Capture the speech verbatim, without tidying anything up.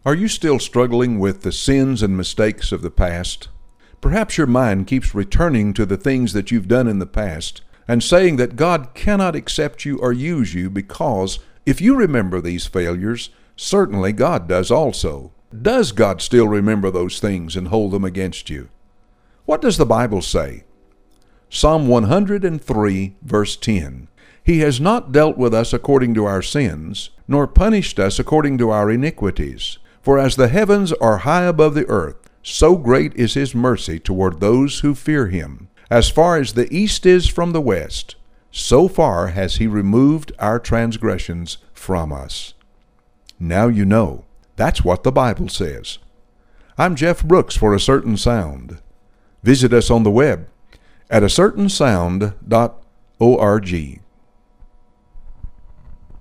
Are you still struggling with the sins and mistakes of the past? Perhaps your mind keeps returning to the things that you've done in the past and saying that God cannot accept you or use you because if you remember these failures, certainly God does also. Does God still remember those things and hold them against you? What does the Bible say? Psalm one hundred three, verse ten. He has not dealt with us according to our sins, nor punished us according to our iniquities. For as the heavens are high above the earth, so great is his mercy toward those who fear him. As far as the east is from the west, so far has he removed our transgressions from us. Now you know. That's what the Bible says. I'm Jeff Brooks for A Certain Sound. Visit us on the web at a certain sound dot org.